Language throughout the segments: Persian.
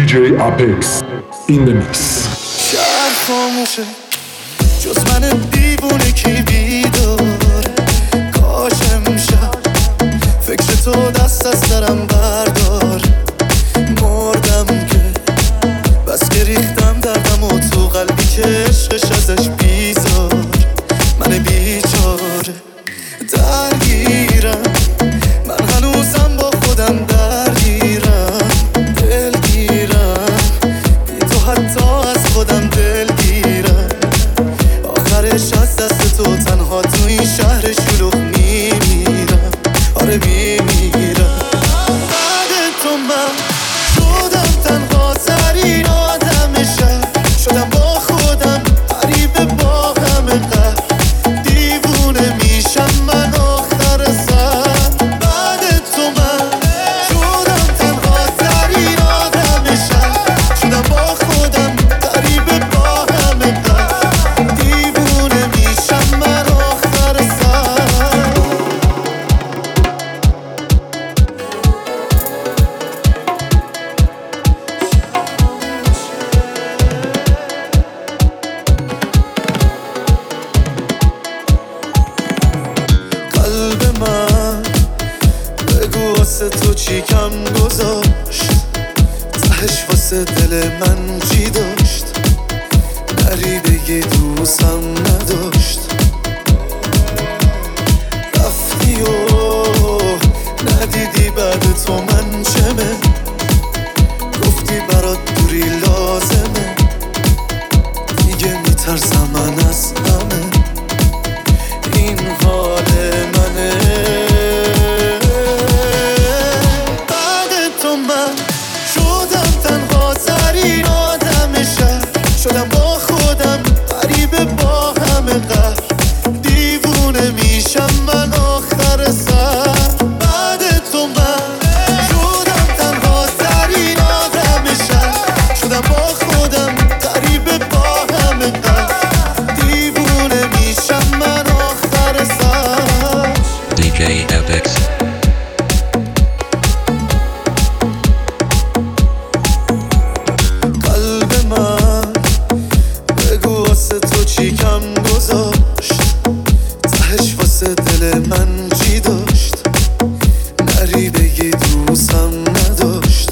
DJ Apex in the mix. شهر خاموشه جز من دیوونه کی بیداره. کاش امشب فکر تو دست از سرم بردار. مردم که بس که ریختم دردم و تو قلبی که عشقش ازش بیزار. من بیچاره درگیرم، من هنوزم با خودم درگیرم. دلگیرم بی تو حتی از خودم دلگیرم. آخرش از دست تو تنها تو این شهر شلوغ میمیرم. آره میمیرم. بعد تو من شدم تنها ترین آدم شهر. شدم با خودم غریبه با همه قهر. دیوونه میشم من آخر سر. بعد تو من شدم تنها ترین آدم شهر. شدم با خودم غریبه با همه قهر. دیوونه میشم من آخر سر. قلب من بگو واسه تو چی کم گذاشت. تهش واسه دل من چی داشت. نری بگی دوستم نداشت. رفتی و ندیدی بعد تو من چمه. گفتی برات دوری لازمه. دیگه میترسم من از همه. این حال منه. بعد تو من شدم تنها ترین آدم شهر. شدم با خودم غریبه با همه قهر. دیوونه میشم من آخر سر. بعد تو من شدم تنها ترین آدم شهر. شدم با خودم غریبه با همه قهر. دیوونه میشم من آخر سر. DJ Apex. قلب من بگو واسه تو چی کم گذاشت. تهش واسه دل من چی داشت. نری بگی دوستم نداشت.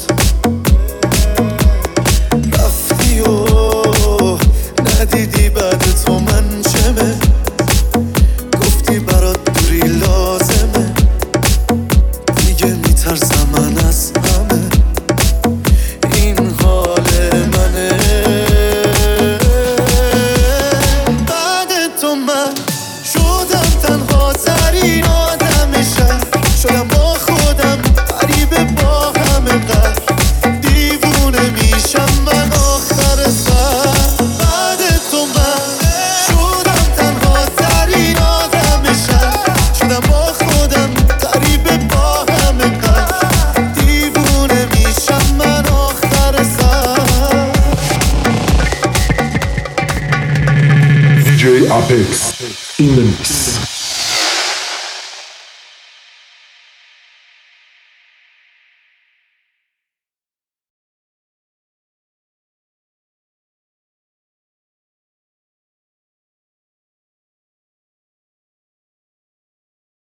رفتی و ندیدی بعد تو من چمه. گفتی برات دوری لازمه. دیگه میترسم من از همه. این حال منه. بعد تو من شدم تنها ترین آدم شهر. شدم با خودم غریبه با همه قهر. دیوونه میشم من آخر سر. بعد تو من شدم تنها ترین آدم شهر. شدم با خودم غریبه با همه قهر. دیوونه میشم من آخر سر. DJ Apex in the mix.